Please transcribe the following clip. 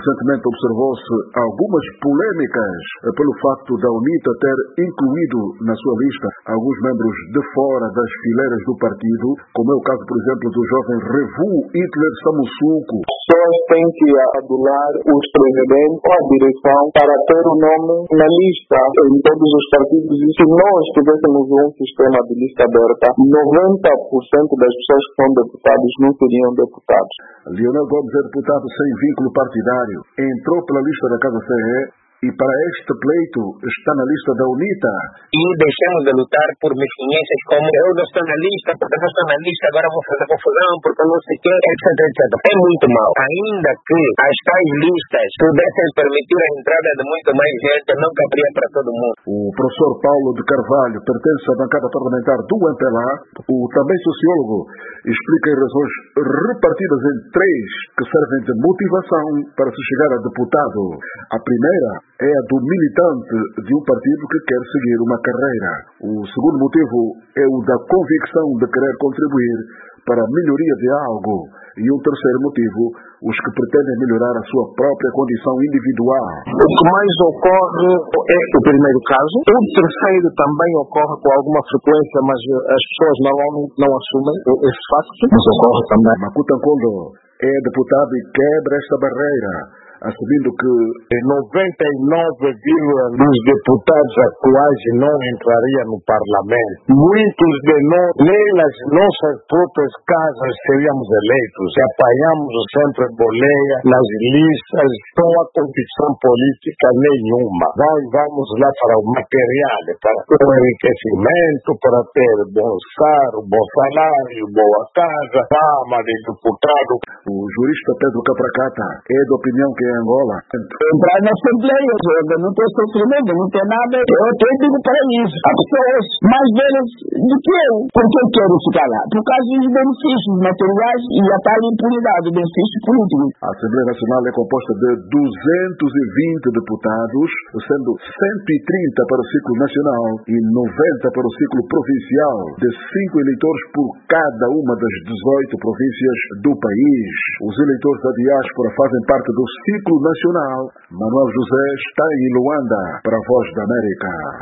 Recentemente observou-se algumas polémicas pelo facto da UNITA ter incluído na sua lista alguns membros de fora das fileiras do partido, como é o caso, por exemplo, do jovem Revu Hitler Samussuco. Pessoas têm que adular os presidentes ou a direção para ter o nome na lista em todos os partidos. E se nós tivéssemos um sistema de lista aberta, 90% das pessoas que são deputados não seriam deputados. Leonel Gomes é deputado sem vínculo partidário. Entrou pela lista da Casa CE e para este pleito está na lista da UNITA. E deixamos de lutar por mesquinhenças como eu não estou na lista, porque não estou na lista, agora vou fazer confusão, porque não sei o quê, etc, etc. É muito mal. Ainda que as tais listas pudessem permitir a entrada de muito mais gente, não caberia para todo mundo. O professor Paulo de Carvalho pertence à bancada parlamentar do MPLA. O também sociólogo explica as razões repartidas em três que servem de motivação para se chegar a deputado. A primeira é a do militante de um partido que quer seguir uma carreira. O segundo motivo é o da convicção de querer contribuir para a melhoria de algo. E um terceiro motivo, os que pretendem melhorar a sua própria condição individual. O que mais ocorre é o primeiro caso. O terceiro também ocorre com alguma frequência, mas as pessoas normalmente não assumem esse facto, mas ocorre também. Makuta Nkondo é deputado e quebra esta barreira, assumindo que 99% dos deputados atuais não entrariam no Parlamento. Muitos de nós, nem nas nossas próprias casas, seríamos eleitos. Apanhamos sempre boleia nas listas, não há competição política nenhuma. Vamos lá para o material, para o enriquecimento, para ter bons carros, bom salário, boa casa, fama de deputado. O jurista Pedro Capracata é da opinião que Angola. Entrar na Assembleia, não tem sofrimento, não tem nada. Eu até digo para isso. Há pessoas mais velhas do que eu. Por que eu quero ficar lá? Por causa dos benefícios materiais e a tal impunidade, benefícios políticos. A Assembleia Nacional é composta de 220 deputados, sendo 130 para o ciclo nacional e 90 para o ciclo provincial, de 5 eleitores por cada uma das 18 províncias do país. Os eleitores da diáspora fazem parte do ciclo nacional. Manuel José está em Luanda para a Voz da América.